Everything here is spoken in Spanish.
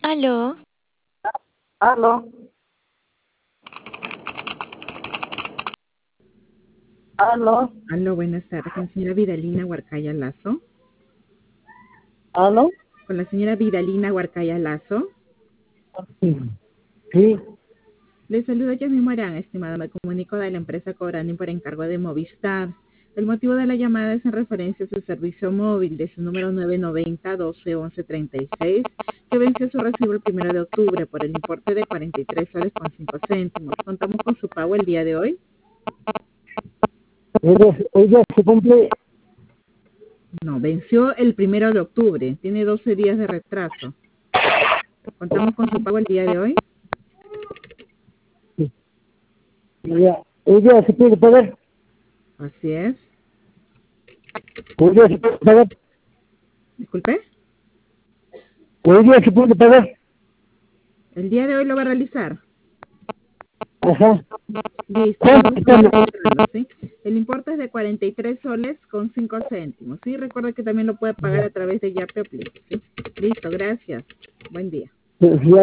Aló, Aló, aló, Aló, buenas tardes. Con la señora Vidalina Huarcaya Lazo. aló. Con la señora Vidalina Huarcaya Lazo. Sí, sí, Le saludo Yasmin Morán, estimada. Me comunico de la empresa Cobrani por encargo de Movistar. El motivo de la llamada es en referencia a su servicio móvil de su número 990-12-11-36, que venció su recibo el 1 de octubre por el importe de 43 soles con 5 céntimos. Contamos con su pago el día de hoy. ella se cumple. No, venció el 1 de octubre. Tiene 12 días de retraso. Contamos con su pago el día de hoy. Sí, ella se puede pagar. Así es. Ella se puede pagar. Disculpe. Ella se puede pagar. El día de hoy lo va a realizar. Ajá. Listo, ¿Cuánto entonces está? está registrando, ¿sí? El importe es de 43 soles con 5 céntimos, ¿sí? Recuerda que también lo puede pagar a través de Yape o Plix, ¿sí? Listo, gracias. Buen día. Ya